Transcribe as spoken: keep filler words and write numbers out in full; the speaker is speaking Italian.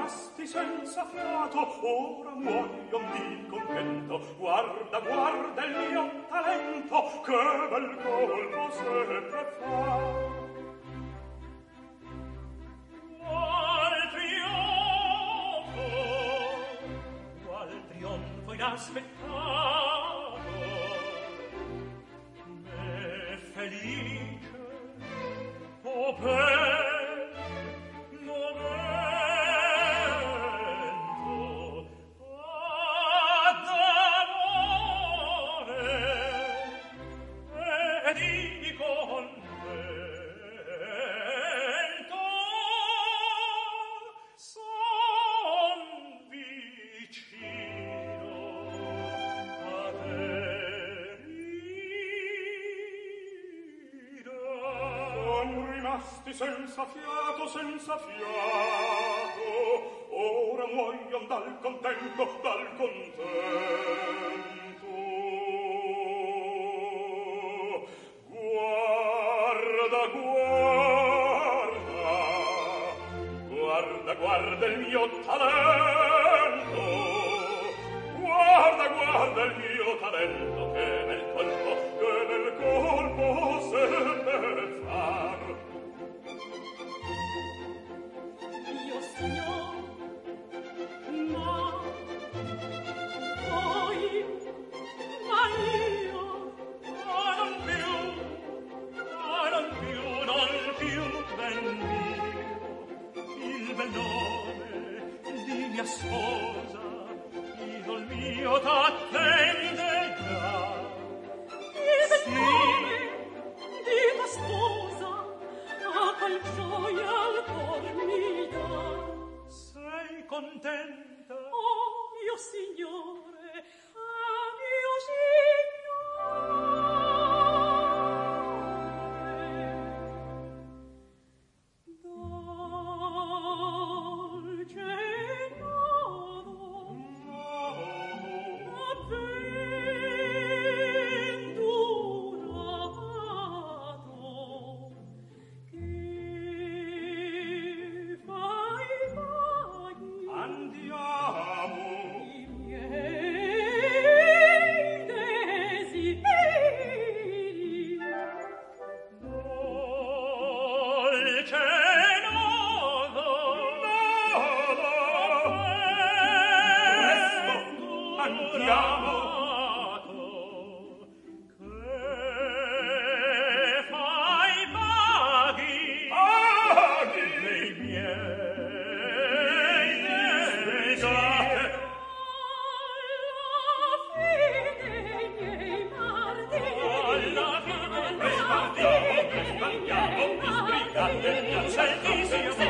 rimasti senza fiato, ora muoion di contento. Guarda, guarda il mio talento, che bel colpo sempre fa. Qual trionfo, qual trionfo inaspettato, me felice, o bel momento, ad amore, ed i contento, son vicino a te ridere. Son rimasti senza fiato, senza fiato, ora muoion dal contento, dal contento. Guarda, guarda, guarda, guarda il mio talento, guarda, guarda il mio talento, che bel colpo, che bel colpo seppe far. Io signor, ma poi, ma io, Ah, non più, ah, non più, non più, ben mio, il bel nome di mia sposa, idol mio t'attende già. il bel Sì. nome di tua sposa, a qual gioia al cor mi dà. Sei contenta? Oh, mio signore, ah, mio signore. Dolce nodo, avventurato, che fai mai Andiamo. i miei desideri? Dolce nodo, presto, andiamo. Che fai paghi, paghi dei miei desideri. Alla fine, andiamo, andiamo, sbrigate, c'è il